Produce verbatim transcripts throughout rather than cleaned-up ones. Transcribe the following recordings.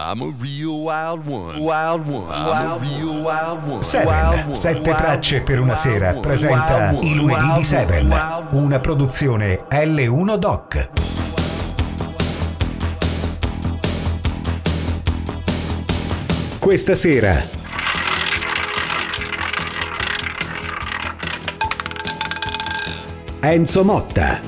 I'm a real wild one. Wild one. I'm a real wild one. Seven, sette tracce per una sera, presenta I lunedì di Seven, una produzione L uno Doc. Questa sera Enzo Motta.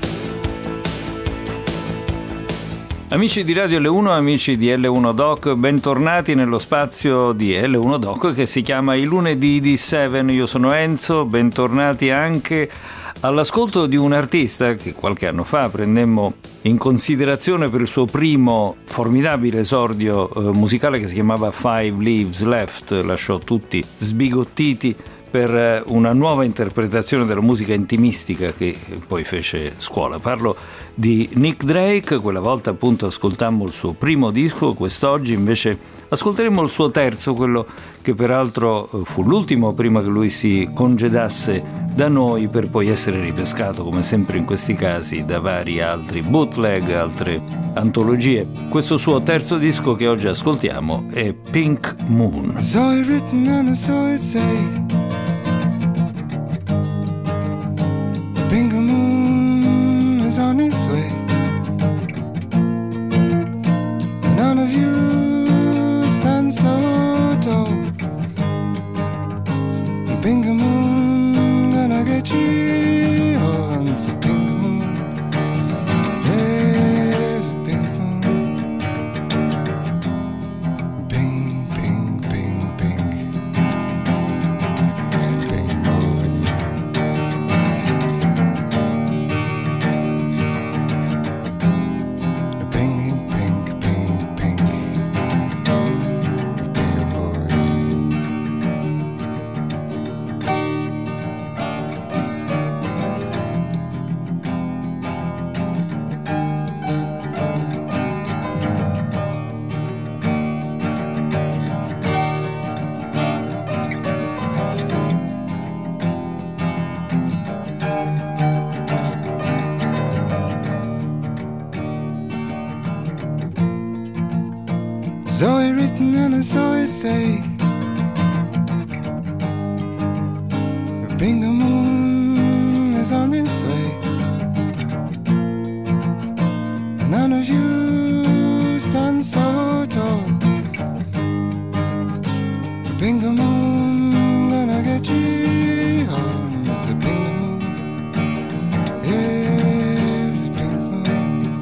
Amici di Radio L uno, amici di L uno Doc, bentornati nello spazio di L uno Doc che si chiama I lunedì di Seven. Io sono Enzo, bentornati anche all'ascolto di un artista che qualche anno fa prendemmo in considerazione per il suo primo formidabile esordio eh, musicale che si chiamava Five Leaves Left. Lasciò tutti sbigottiti per una nuova interpretazione della musica intimistica che poi fece scuola. Parlo di Nick Drake. Quella volta appunto ascoltammo il suo primo disco, quest'oggi invece ascolteremo il suo terzo, quello che peraltro fu l'ultimo prima che lui si congedasse da noi per poi essere ripescato, come sempre in questi casi, da vari altri bootleg, altre antologie. Questo suo terzo disco che oggi ascoltiamo è Pink Moon. Saw it written and I saw it say, Pink moon is on its way. None of you stand so tall. Pink moon gonna get you. Oh, it's a pink moon. Yes, pink moon. Pink, pink, pink, pink. Pink moon. Pink, pink, pink, pink. Pink moon. Saw it written and I saw it say, Pink moon is on its way. None of you stand so tall. Pink moon gonna get you. Oh, it's a pink moon. Yes, a pink moon.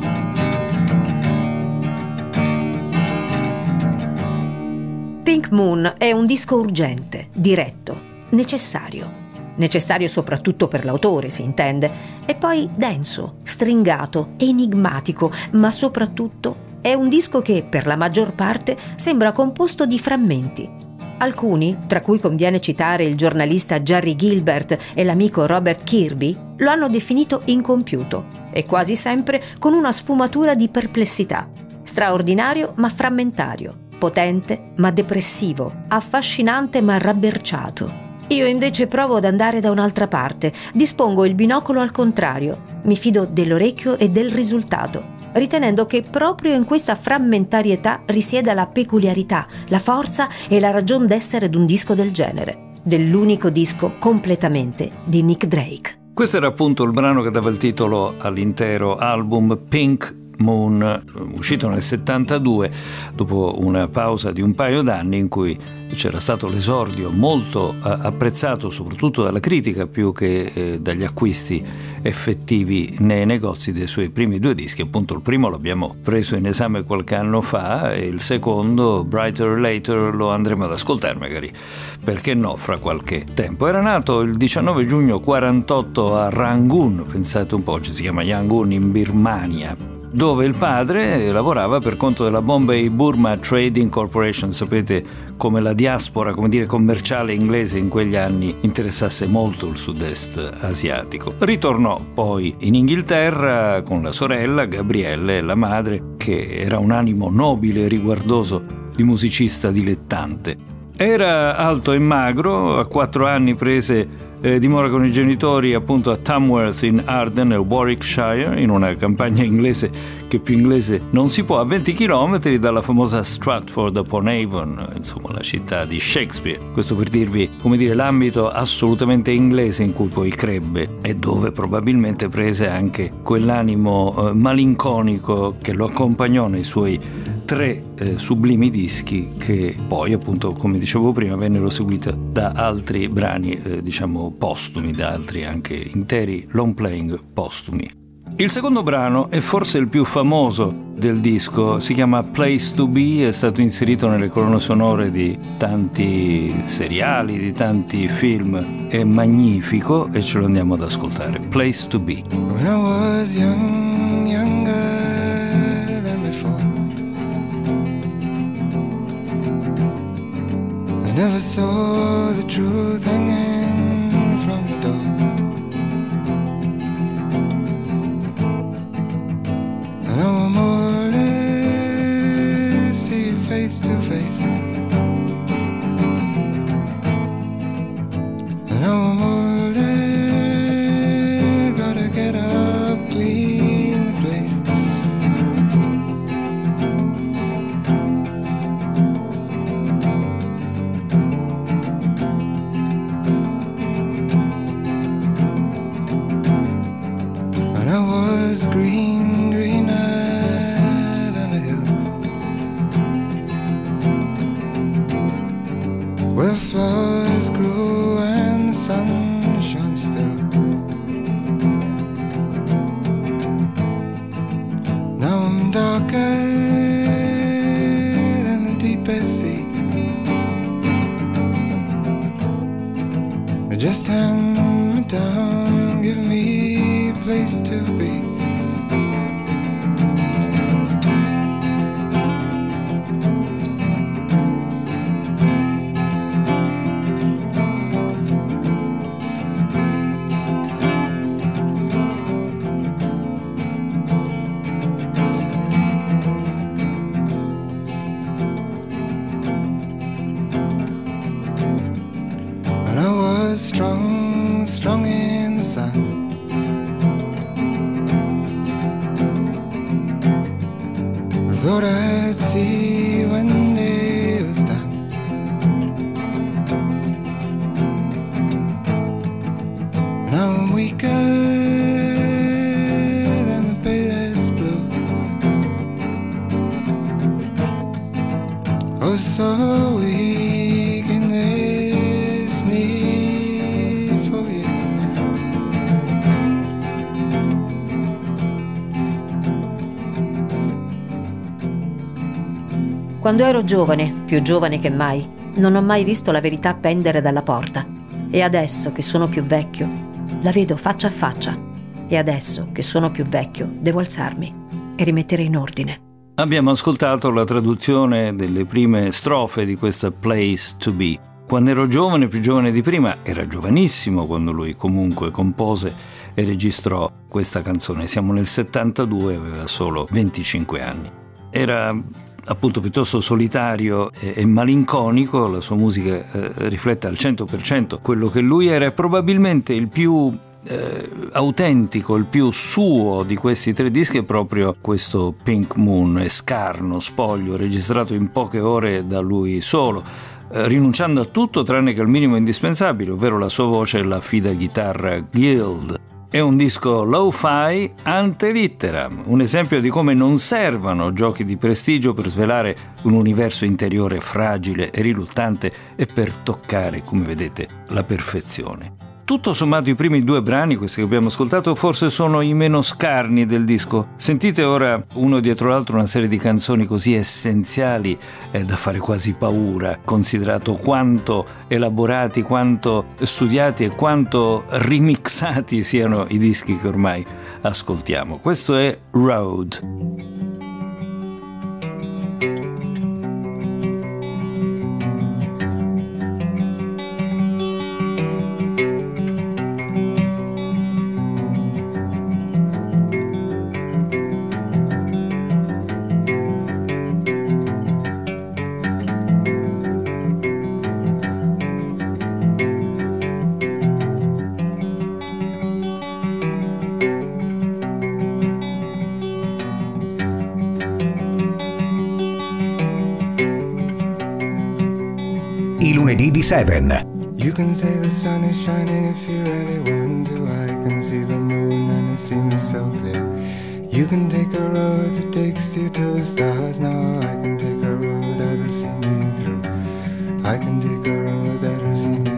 Pink Moon è un disco urgente, diretto, necessario. Necessario soprattutto per l'autore, si intende, e poi denso, stringato, enigmatico, ma soprattutto è un disco che, per la maggior parte, sembra composto di frammenti. Alcuni, tra cui conviene citare il giornalista Jerry Gilbert e l'amico Robert Kirby, lo hanno definito incompiuto e quasi sempre con una sfumatura di perplessità. Straordinario ma frammentario, potente ma depressivo, affascinante ma rabberciato. Io invece provo ad andare da un'altra parte, dispongo il binocolo al contrario, mi fido dell'orecchio e del risultato, ritenendo che proprio in questa frammentarietà risieda la peculiarità, la forza e la ragion d'essere d'un disco del genere, dell'unico disco completamente di Nick Drake. Questo era appunto il brano che dava il titolo all'intero album, Pink Moon, uscito nel settantadue, dopo una pausa di un paio d'anni in cui c'era stato l'esordio molto apprezzato soprattutto dalla critica più che eh, dagli acquisti effettivi nei negozi dei suoi primi due dischi. Appunto il primo l'abbiamo preso in esame qualche anno fa e il secondo, Brighter Later, lo andremo ad ascoltare magari, perché no, fra qualche tempo. Era nato il diciannove giugno quarantotto a Rangoon, pensate un po', ci si chiama Yangon in Birmania, dove il padre lavorava per conto della Bombay Burma Trading Corporation. Sapete come la diaspora, come dire, commerciale inglese in quegli anni interessasse molto il sud-est asiatico. Ritornò poi in Inghilterra con la sorella Gabrielle e la madre, che era un animo nobile e riguardoso di musicista dilettante. Era alto e magro, a quattro anni prese eh, dimora con i genitori appunto a Tamworth in Arden, nel Warwickshire, in una campagna inglese che più inglese non si può, a venti chilometri dalla famosa Stratford upon Avon, insomma la città di Shakespeare. Questo per dirvi, come dire, l'ambito assolutamente inglese in cui poi crebbe e dove probabilmente prese anche quell'animo eh, malinconico che lo accompagnò nei suoi tre eh, sublimi dischi, che poi appunto, come dicevo prima, vennero seguiti da altri brani eh, diciamo postumi, da altri anche interi long playing postumi. Il secondo brano è forse il più famoso del disco, si chiama Place to Be, è stato inserito nelle colonne sonore di tanti seriali, di tanti film, è magnifico e ce lo andiamo ad ascoltare. Place to Be. When I was young, younger than before, I never saw the truth hanging from the door. And now I'm more or less see you face to face. And now I'm more or less gotta get up, clean the place. And I was green, greener than a hill, where flowers grew and the sun shone still. Now I'm darker than the deepest sea. Just hand me down, give me a place to be. And I was strong, strong in the sun. I thought I'd see when day was done. Now I'm weaker than the palest blue. Oh, so weak in this need for you. Quando ero giovane, più giovane che mai, non ho mai visto la verità pendere dalla porta. E adesso che sono più vecchio, la vedo faccia a faccia. E adesso che sono più vecchio, devo alzarmi e rimettere in ordine. Abbiamo ascoltato la traduzione delle prime strofe di questa Place to Be. Quando ero giovane, più giovane di prima, era giovanissimo quando lui comunque compose e registrò questa canzone. Siamo nel settantadue, aveva solo venticinque anni. Era appunto piuttosto solitario e, e malinconico, la sua musica eh, riflette al cento per cento quello che lui era, probabilmente il più eh, autentico, il più suo di questi tre dischi è proprio questo Pink Moon, è scarno, spoglio, registrato in poche ore da lui solo, eh, rinunciando a tutto tranne che al minimo indispensabile, ovvero la sua voce e la fida chitarra Guild. È un disco lo-fi ante litteram, un esempio di come non servano giochi di prestigio per svelare un universo interiore fragile e riluttante e per toccare, come vedete, la perfezione. Tutto sommato i primi due brani, questi che abbiamo ascoltato, forse sono i meno scarni del disco. Sentite ora uno dietro l'altro una serie di canzoni così essenziali eh, da fare quasi paura, considerato quanto elaborati, quanto studiati e quanto remixati siano i dischi che ormai ascoltiamo. Questo è Road. i lunedì di Seven. You can say the sun is shining if you really want to. I can see the moon and it seems so clear. You can take a road that takes you to the stars. Now I can take a road that'll see me through. I can take a road that'll see me through.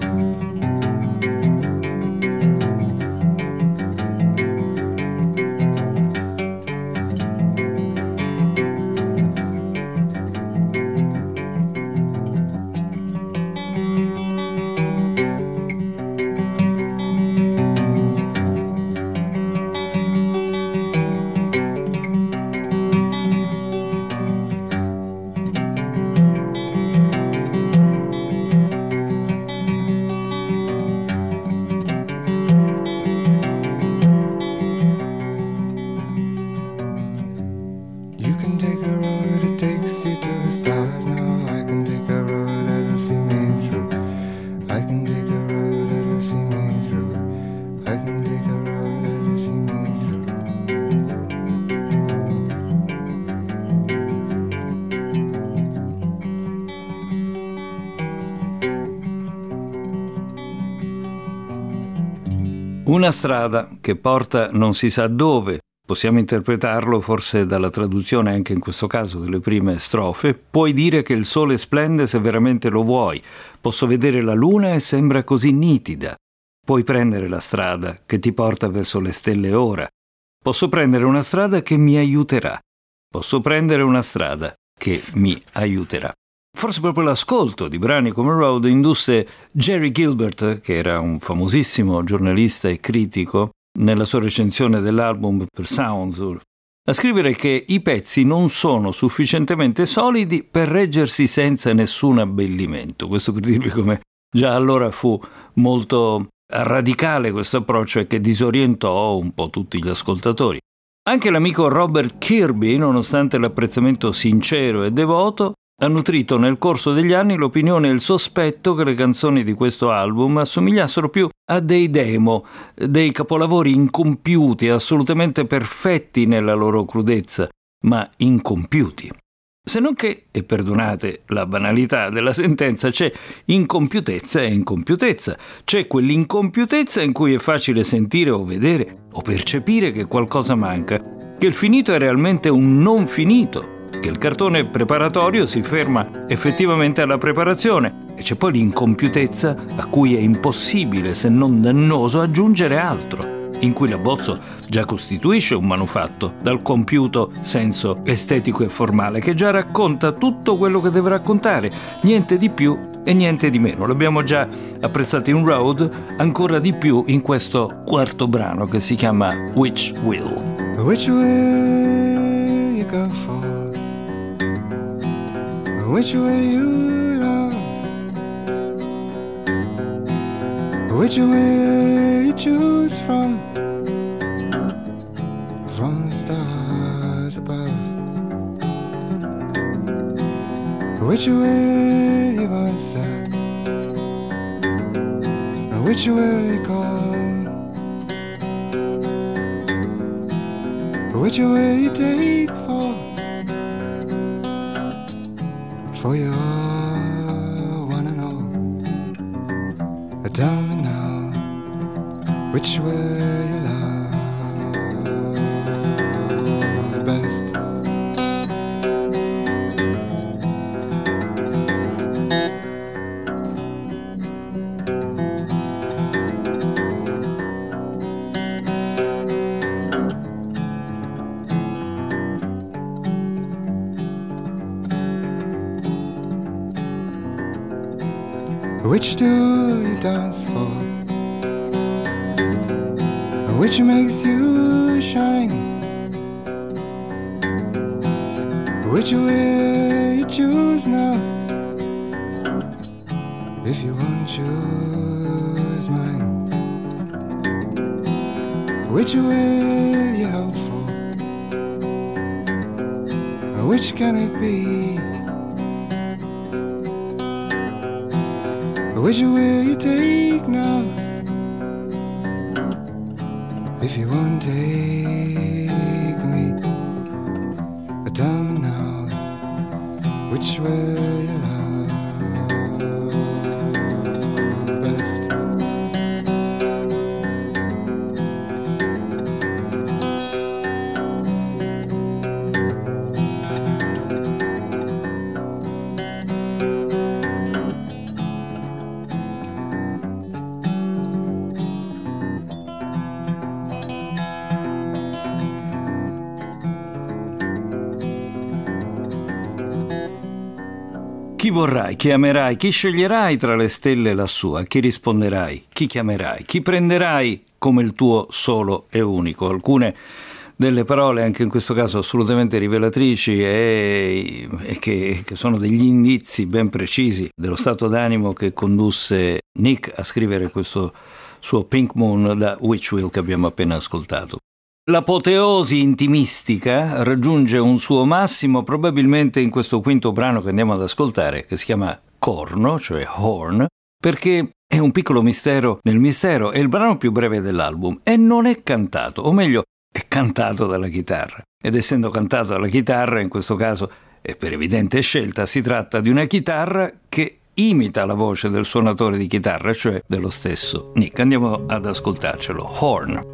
Una strada che porta non si sa dove. Possiamo interpretarlo forse dalla traduzione anche in questo caso delle prime strofe. Puoi dire che il sole splende se veramente lo vuoi. Posso vedere la luna e sembra così nitida. Puoi prendere la strada che ti porta verso le stelle ora. Posso prendere una strada che mi aiuterà. Posso prendere una strada che mi aiuterà. Forse proprio l'ascolto di brani come Road indusse Jerry Gilbert, che era un famosissimo giornalista e critico, nella sua recensione dell'album per Sounds, a scrivere che i pezzi non sono sufficientemente solidi per reggersi senza nessun abbellimento. Questo per dirvi come già allora fu molto radicale questo approccio e che disorientò un po' tutti gli ascoltatori. Anche l'amico Robert Kirby, nonostante l'apprezzamento sincero e devoto, ha nutrito nel corso degli anni l'opinione e il sospetto che le canzoni di questo album assomigliassero più a dei demo, dei capolavori incompiuti, assolutamente perfetti nella loro crudezza, ma incompiuti. Se non che, e perdonate la banalità della sentenza, c'è incompiutezza e incompiutezza. C'è quell'incompiutezza in cui è facile sentire o vedere o percepire che qualcosa manca, che il finito è realmente un non finito, che il cartone preparatorio si ferma effettivamente alla preparazione, e c'è poi l'incompiutezza a cui è impossibile, se non dannoso, aggiungere altro, in cui l'abbozzo già costituisce un manufatto dal compiuto senso estetico e formale, che già racconta tutto quello che deve raccontare, niente di più e niente di meno. L'abbiamo già apprezzato in Road, ancora di più in questo quarto brano che si chiama Which Will. Which will you go for? Which will you love? Which will you choose from? From the stars above. Which will you answer? Which will you call? Which will you take for? For your one and all. Tell me now, which will you love best? Which do you dance for? Which makes you shine? Which will you choose now? If you won't choose mine, which will you hope for? Which can it be? Which will you take now? If you won't take me, tell me now, which will you love? Chi vorrai, chi amerai, chi sceglierai tra le stelle lassù, a chi risponderai, chi chiamerai, chi prenderai come il tuo solo e unico. Alcune delle parole, anche in questo caso assolutamente rivelatrici e, e che, che sono degli indizi ben precisi dello stato d'animo che condusse Nick a scrivere questo suo Pink Moon da Witch Will che abbiamo appena ascoltato. L'apoteosi intimistica raggiunge un suo massimo probabilmente in questo quinto brano che andiamo ad ascoltare, che si chiama Corno, cioè Horn, perché è un piccolo mistero nel mistero, è il brano più breve dell'album e non è cantato, o meglio è cantato dalla chitarra. Ed essendo cantato dalla chitarra, in questo caso, e per evidente scelta, si tratta di una chitarra che imita la voce del suonatore di chitarra, cioè dello stesso Nick. Andiamo ad ascoltarcelo. Horn.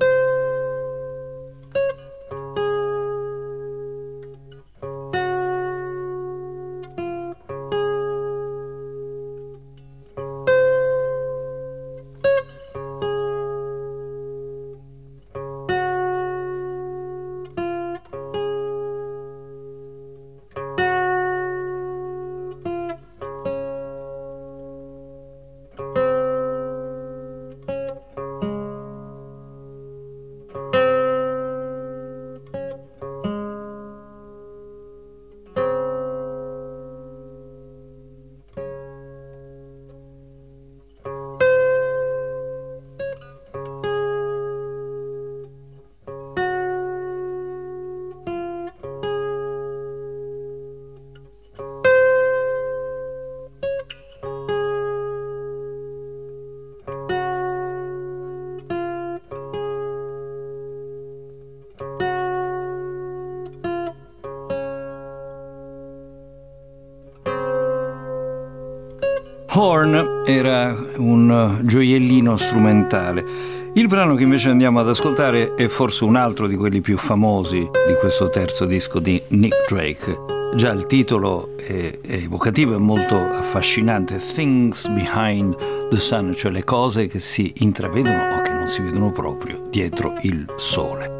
Horn era un gioiellino strumentale. Il brano che invece andiamo ad ascoltare è forse un altro di quelli più famosi di questo terzo disco di Nick Drake. Già il titolo è, è evocativo e molto affascinante, Things Behind the Sun, cioè le cose che si intravedono o che non si vedono proprio dietro il sole.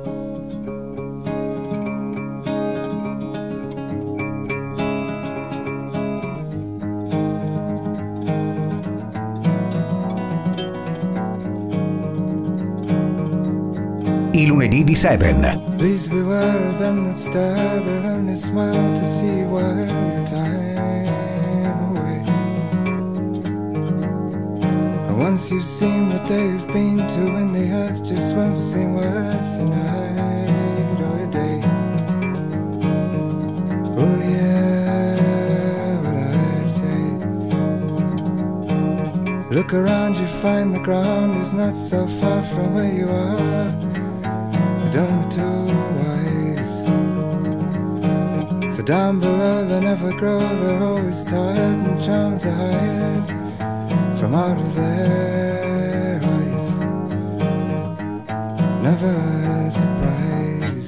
I lunedì di Seven. Please beware of them that stare, they'll only smile to see you while your time away. And once you've seen what they've been to, when the earth just won't seem worth a night or a day. Oh yeah, what I say. Look around, you find the ground is not so far from where you are. Don't be too wise, for down below they never grow, they're always tired and charms are hired from out of their eyes. Never a surprise.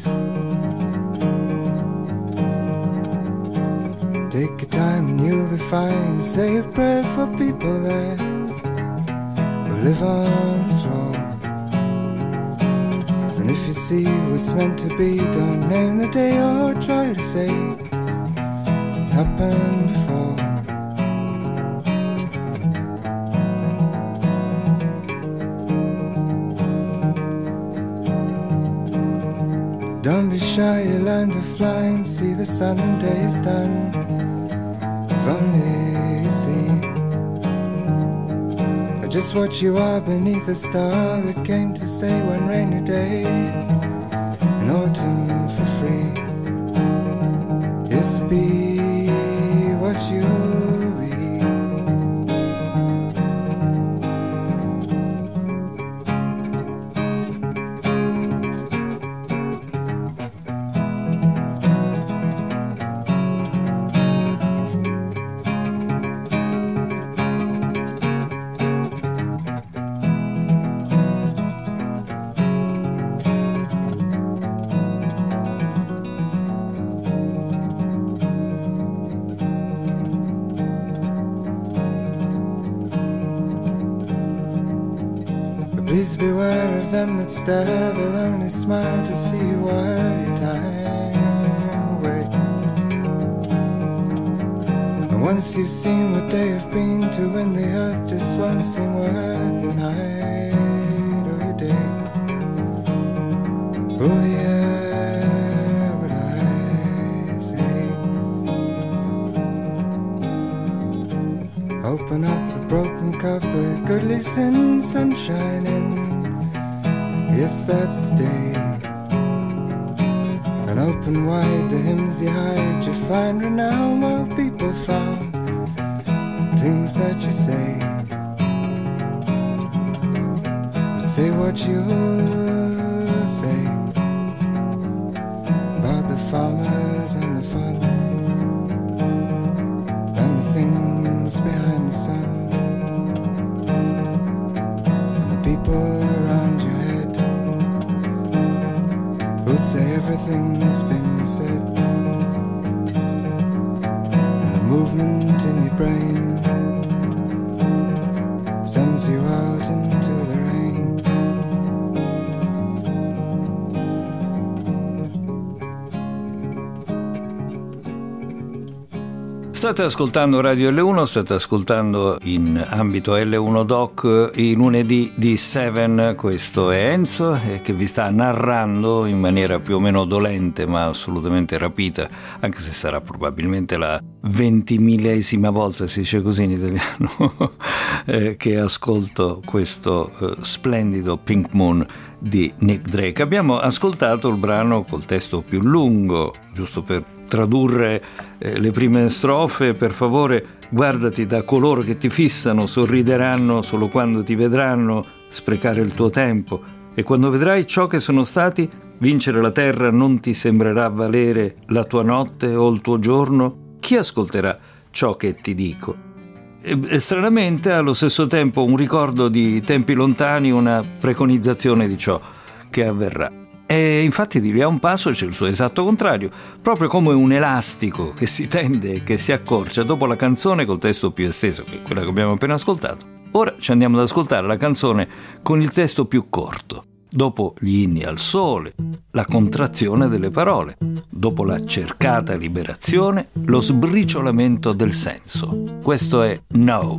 Take your time and you'll be fine. Say a prayer for people that will live on the floor. And if you see what's meant to be, don't name the day or try to say it happened before. Don't be shy, you learn to fly and see the sun days done. If only you see just what you are beneath a star that came to say one rainy day in autumn for free. Just be what you be. Please beware of them that stare, they'll only smile to see you while your time away. And Once you've seen what they have been to, when the earth just won't seem worth the night or your day. Oh yeah, what I say. Open up a broken cup with goodly sin, sunshine in. Yes, that's the day. And open wide the hymns you hide. You find renown while people frown. Things that you say. Say what you say about the farmers and the fun and the things behind the sun and the people around your head who say everything's been said, and the movement in your brain sends you out into the rain. State ascoltando Radio L uno, state ascoltando in ambito L uno Doc i lunedì di Seven. Questo è Enzo eh, che vi sta narrando in maniera più o meno dolente ma assolutamente rapita, anche se sarà probabilmente la ventimillesima volta, si dice così in italiano, eh, che ascolto questo eh, splendido Pink Moon di Nick Drake. Abbiamo ascoltato il brano col testo più lungo, giusto per tradurre eh, le prime strofe. Per favore, guardati da coloro che ti fissano, sorrideranno solo quando ti vedranno sprecare il tuo tempo, e quando vedrai ciò che sono stati, vincere la terra non ti sembrerà valere la tua notte o il tuo giorno. Chi ascolterà ciò che ti dico? E, e stranamente allo stesso tempo un ricordo di tempi lontani, una preconizzazione di ciò che avverrà. E infatti di lì a un passo c'è il suo esatto contrario, proprio come un elastico che si tende e che si accorcia. Dopo la canzone col testo più esteso, che è quella che abbiamo appena ascoltato, ora ci andiamo ad ascoltare la canzone con il testo più corto. Dopo gli inni al sole, la contrazione delle parole. Dopo la cercata liberazione, lo sbriciolamento del senso. Questo è No.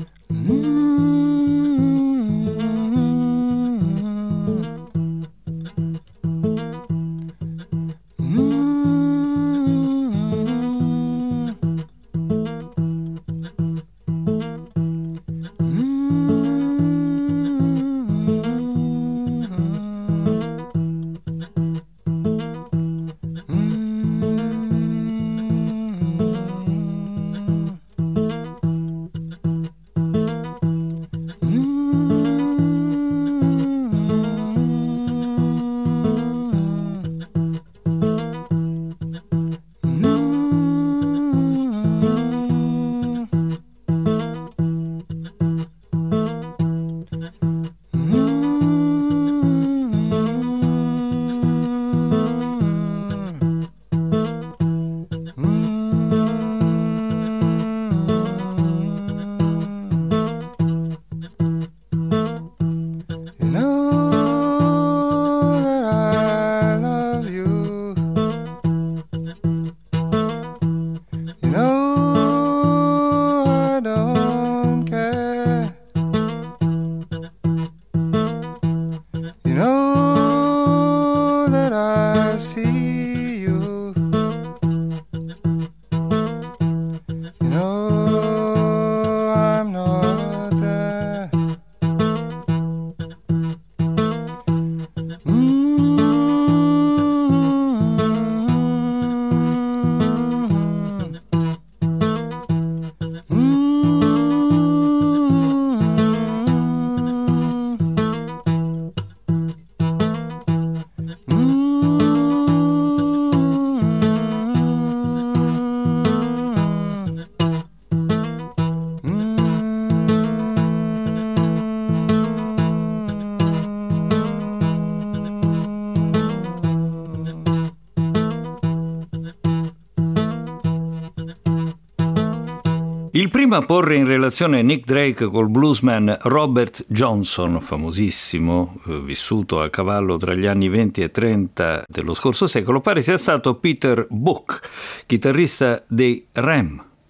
Il primo a porre in relazione Nick Drake col bluesman Robert Johnson, famosissimo, eh, vissuto a cavallo tra gli anni venti e trenta dello scorso secolo, pare sia stato Peter Buck, chitarrista dei R E M,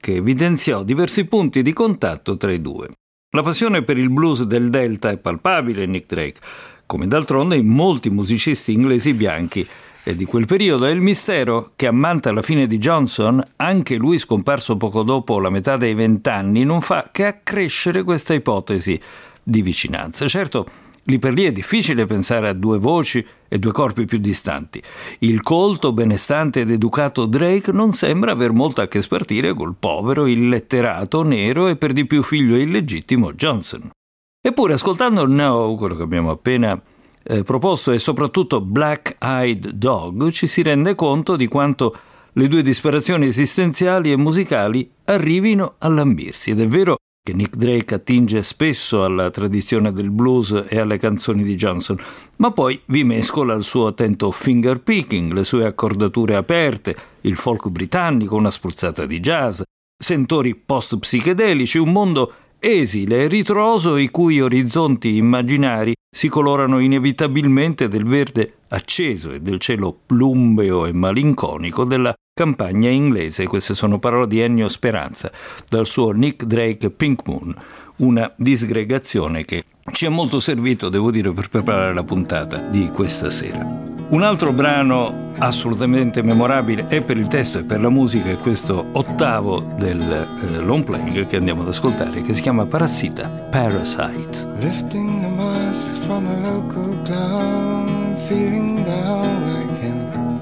che evidenziò diversi punti di contatto tra i due. La passione per il blues del Delta è palpabile in Nick Drake, come d'altronde in molti musicisti inglesi bianchi e di quel periodo, è il mistero che ammanta la fine di Johnson, anche lui scomparso poco dopo la metà dei vent'anni, non fa che accrescere questa ipotesi di vicinanza. Certo, lì per lì è difficile pensare a due voci e due corpi più distanti. Il colto, benestante ed educato Drake non sembra aver molto a che spartire col povero, illetterato, nero e per di più figlio illegittimo Johnson. Eppure, ascoltando No, quello che abbiamo appena eh, proposto, e soprattutto Black Eyed Dog, ci si rende conto di quanto le due disperazioni esistenziali e musicali arrivino a lambirsi. Ed è vero che Nick Drake attinge spesso alla tradizione del blues e alle canzoni di Johnson, ma poi vi mescola il suo attento finger picking, le sue accordature aperte, il folk britannico, una spruzzata di jazz, sentori post-psichedelici, un mondo esile e ritroso i cui orizzonti immaginari si colorano inevitabilmente del verde acceso e del cielo plumbeo e malinconico della campagna inglese. Queste sono parole di Ennio Speranza dal suo Nick Drake Pink Moon, una disgregazione che ci è molto servito, devo dire, per preparare la puntata di questa sera. Un altro brano assolutamente memorabile e per il testo e per la musica è questo ottavo del eh, long playing che andiamo ad ascoltare, che si chiama Parassita, Parasite. Lifting the mask from a local clown, feeling down like him,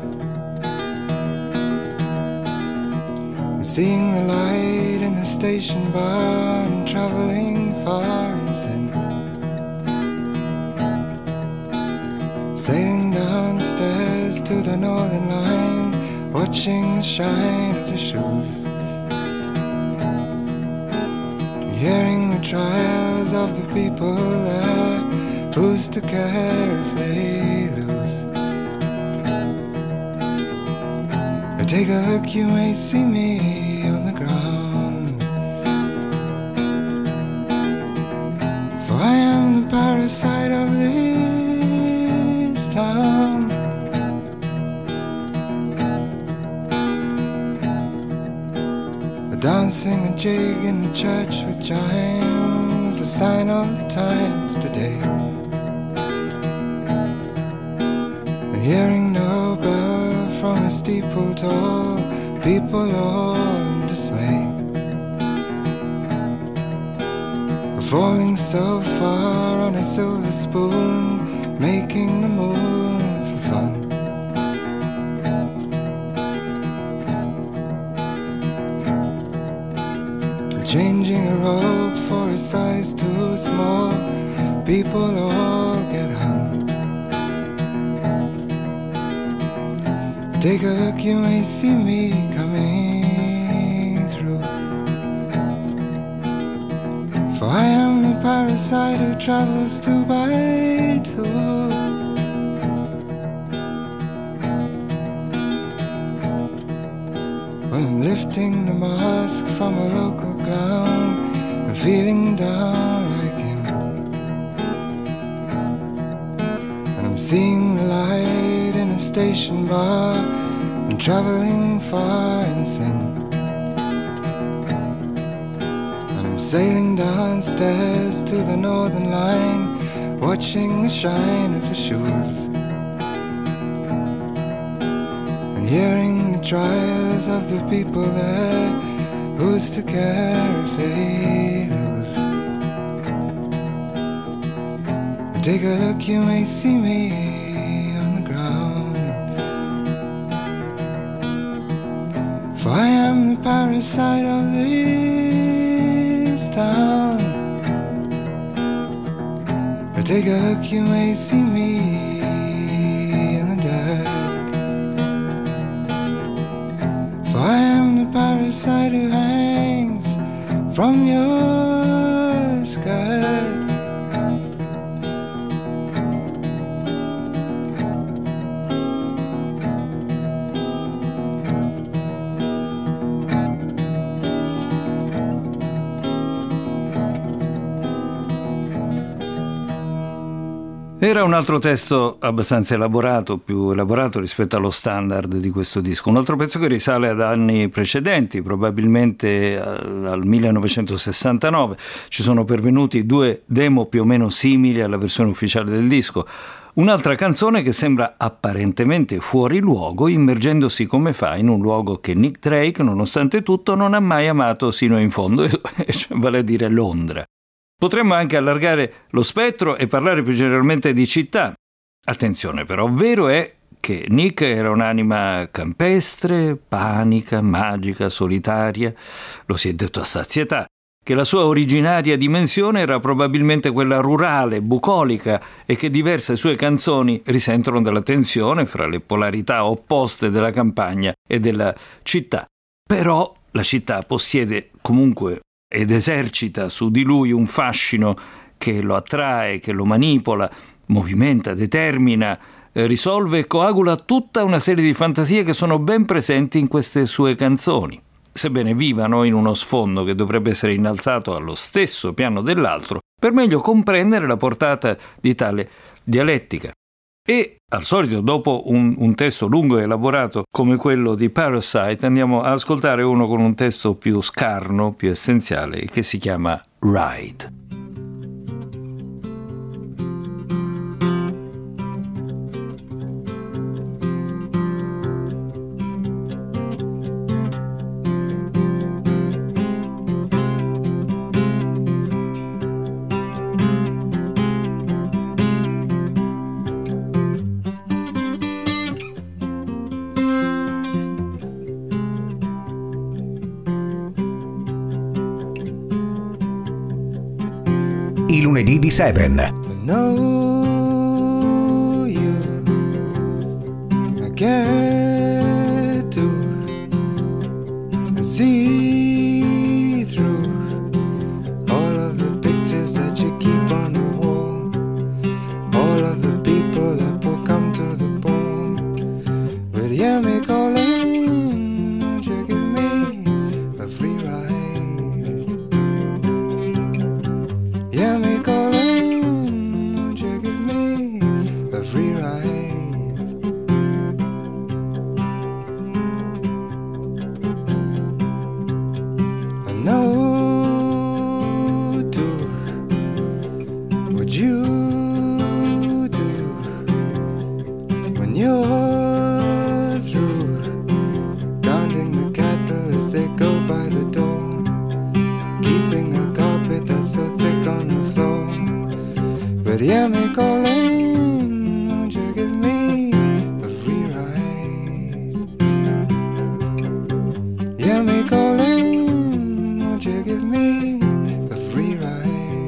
seeing the light in a station bar and traveling far in sin, sailing downstairs to the northern line, watching the shine of the shoes, hearing the trials of the people there, who's to care if they lose. Take a look, you may see me on the ground, for I am the parasite of this town. A dancing a jig in a church with chimes, a sign of the times today, and hearing no bell from a steeple tall, people all in dismay, falling so far on a silver spoon, making the moon for fun. Changing a robe for a size too small, people all get hung. Take a look, you may see me coming through, for I am the parasite who travels two by two. Well, I'm lifting the mask from a local clown and feeling down like him, and I'm seeing the light in a station bar and traveling far in sin, and I'm sailing downstairs to the northern line, watching the shine of the shoes, and hearing the trials of the people there, who's to care if they lose. Take a look, you may see me on the ground, for I am the parasite of this town. Take a look, you may see me in the dirt, for I am the parasite who hangs from your skirt. Era un altro testo abbastanza elaborato, più elaborato rispetto allo standard di questo disco. Un altro pezzo che risale ad anni precedenti, probabilmente al millenovecentosessantanove. Ci sono pervenuti due demo più o meno simili alla versione ufficiale del disco. Un'altra canzone che sembra apparentemente fuori luogo, immergendosi come fa in un luogo che Nick Drake, nonostante tutto, non ha mai amato sino in fondo, vale a dire Londra. Potremmo anche allargare lo spettro e parlare più generalmente di città. Attenzione però, vero è che Nick era un'anima campestre, panica, magica, solitaria, lo si è detto a sazietà, che la sua originaria dimensione era probabilmente quella rurale, bucolica, e che diverse sue canzoni risentono della tensione fra le polarità opposte della campagna e della città. Però la città possiede comunque ed esercita su di lui un fascino che lo attrae, che lo manipola, movimenta, determina, eh, risolve e coagula tutta una serie di fantasie che sono ben presenti in queste sue canzoni, sebbene vivano in uno sfondo che dovrebbe essere innalzato allo stesso piano dell'altro per meglio comprendere la portata di tale dialettica. E, al solito, dopo un, un testo lungo e elaborato come quello di Parasite, andiamo ad ascoltare uno con un testo più scarno, più essenziale, che si chiama Ride. I lunedì di Seven. Know you, I get to see through all of the pictures that you keep on the wall, all of the people that will come to the ball. But yeah, me calling, won't you give me a free ride? Yeah, me calling, won't you give me a free ride? I know too what you do when you're through counting the cattle as they go by the door, keeping a carpet that's so thick on the floor. But yeah, me calling, won't you give me a free ride? Yeah, me calling, won't you give me a free ride?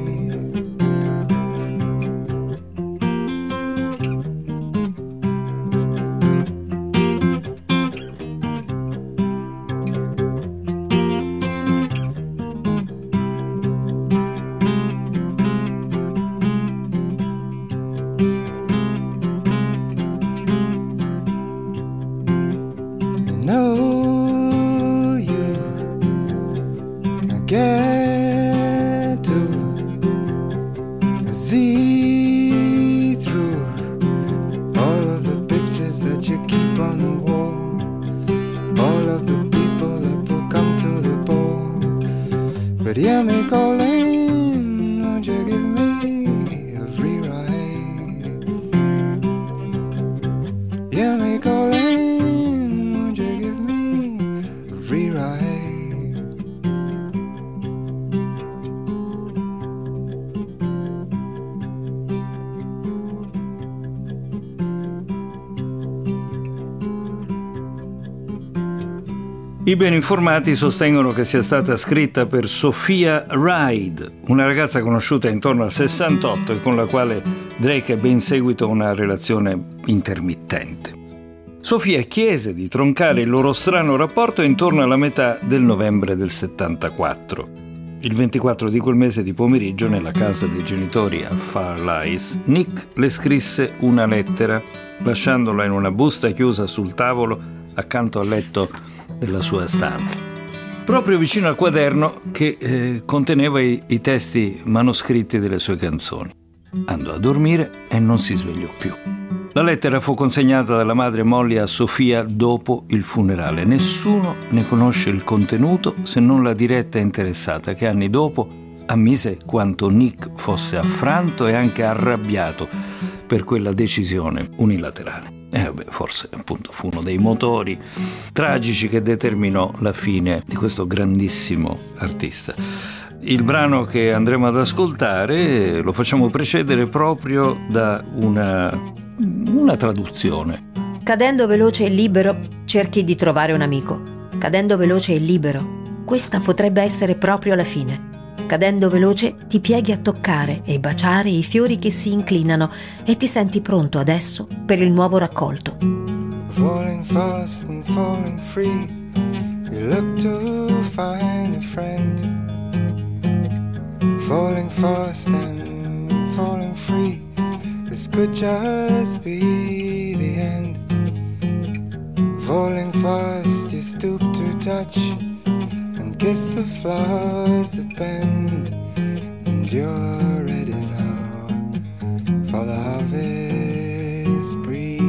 Know you, I get to see through all of the pictures that you keep on the wall, all of the people that will come to the ball. But yeah, me calling, won't you give me a free ride? Yeah, me calling, won't you give me a free ride? I ben informati sostengono che sia stata scritta per Sophia Ride, una ragazza conosciuta intorno al sessantotto e con la quale Drake ebbe in seguito una relazione intermittente. Sophia chiese di troncare il loro strano rapporto intorno alla metà del novembre del settantaquattro. Il ventiquattro di quel mese di pomeriggio, nella casa dei genitori a Far Lies, Nick le scrisse una lettera, lasciandola in una busta chiusa sul tavolo accanto al letto della sua stanza, proprio vicino al quaderno che eh, conteneva i, i testi manoscritti delle sue canzoni. andò a dormire e non si svegliò più. La lettera fu consegnata dalla madre Molly a Sofia dopo il funerale. Nessuno ne conosce il contenuto se non la diretta interessata, che anni dopo ammise quanto Nick fosse affranto e anche arrabbiato per quella decisione unilaterale. E vabbè, forse appunto fu uno dei motori tragici che determinò la fine di questo grandissimo artista. Il brano che andremo ad ascoltare lo facciamo precedere proprio da una, una traduzione. Cadendo veloce e libero, cerchi di trovare un amico. Cadendo veloce e libero, questa potrebbe essere proprio la fine. Cadendo veloce ti pieghi a toccare e baciare i fiori che si inclinano e ti senti pronto adesso per il nuovo raccolto. Falling fast and falling free, you look to find a friend. Falling fast and falling free, this could just be the end. Falling fast, you stoop to touch and kiss the flowers that bend, and you're ready now for the harvest breed.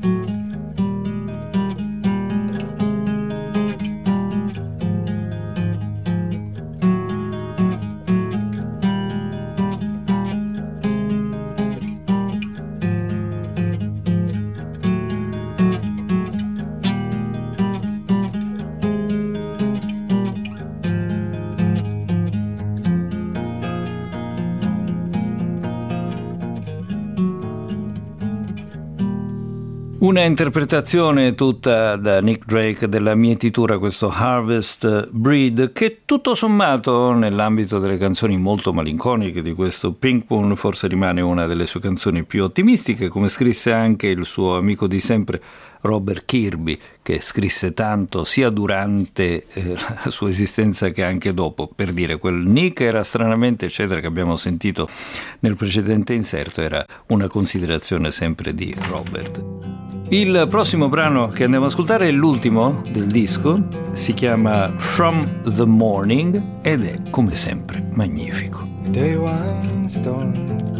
Una interpretazione tutta da Nick Drake della mietitura, questo Harvest Breed, che tutto sommato nell'ambito delle canzoni molto malinconiche di questo Pink Moon forse rimane una delle sue canzoni più ottimistiche, come scrisse anche il suo amico di sempre Robert Kirby, che scrisse tanto sia durante eh, la sua esistenza che anche dopo. Per dire, quel Nick era stranamente eccetera che abbiamo sentito nel precedente inserto era una considerazione sempre di Robert. Il prossimo brano che andiamo ad ascoltare è l'ultimo del disco, si chiama From the Morning ed è come sempre magnifico. Day one storm,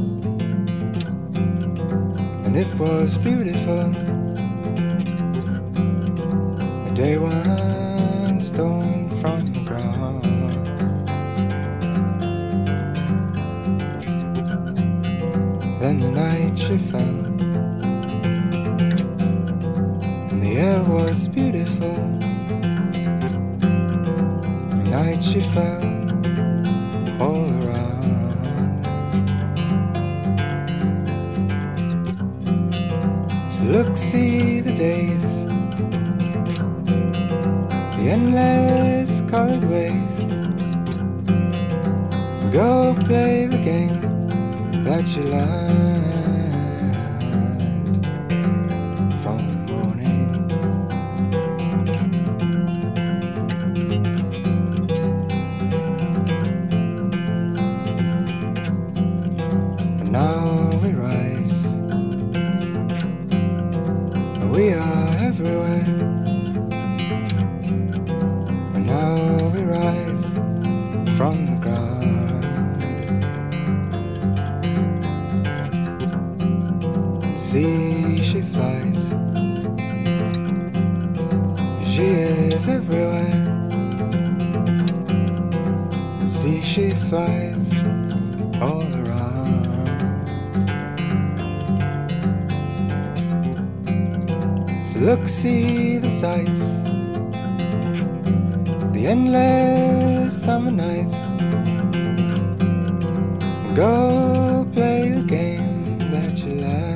and it was beautiful. A day one stone from the ground. Then the night she fell, and the air was beautiful. The night she fell all around. So look, see the days, the endless colored ways. Go play the game that you learned from the morning. And now we rise, and we are everywhere. And now we rise from the ground. See, she flies, she is everywhere. See, she flies all around. So look, see the sights, the endless summer nights. Go play the game that you like.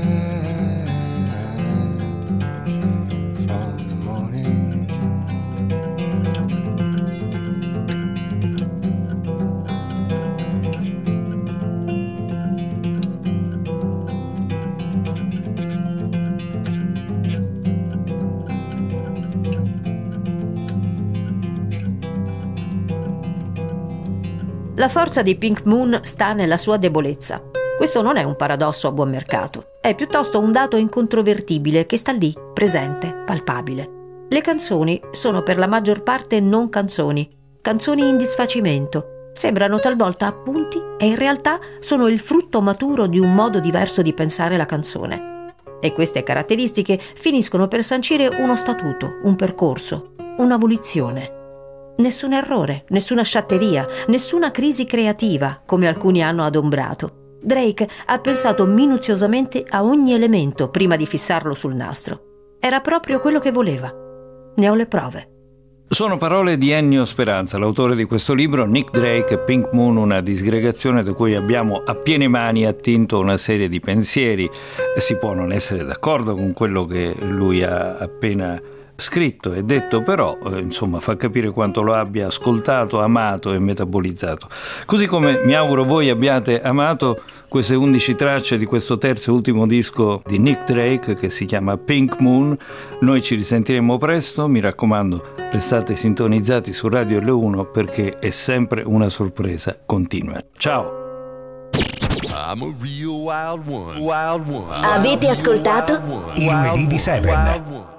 La forza di Pink Moon sta nella sua debolezza. Questo non è un paradosso a buon mercato, è piuttosto un dato incontrovertibile che sta lì, presente, palpabile. Le canzoni sono per la maggior parte non canzoni, canzoni in disfacimento, Sembrano talvolta appunti e in realtà sono il frutto maturo di un modo diverso di pensare la canzone. E queste caratteristiche finiscono per sancire uno statuto, un percorso, una volizione. Nessun errore, nessuna sciatteria, nessuna crisi creativa, come alcuni hanno adombrato. Drake ha pensato minuziosamente a ogni elemento prima di fissarlo sul nastro. Era proprio quello che voleva. Ne ho le prove. Sono parole di Ennio Speranza, l'autore di questo libro, Nick Drake, Pink Moon, una disgregazione da cui abbiamo a piene mani attinto una serie di pensieri. Si può non essere d'accordo con quello che lui ha appena scritto e detto, però eh, insomma fa capire quanto lo abbia ascoltato, amato e metabolizzato. Così come mi auguro voi abbiate amato queste undici tracce di questo terzo e ultimo disco di Nick Drake che si chiama Pink Moon. Noi ci risentiremo presto, mi raccomando restate sintonizzati su Radio L uno perché è sempre una sorpresa continua. Ciao! I'm a real wild one. Wild one. Avete ascoltato? Il lunedì di Seven.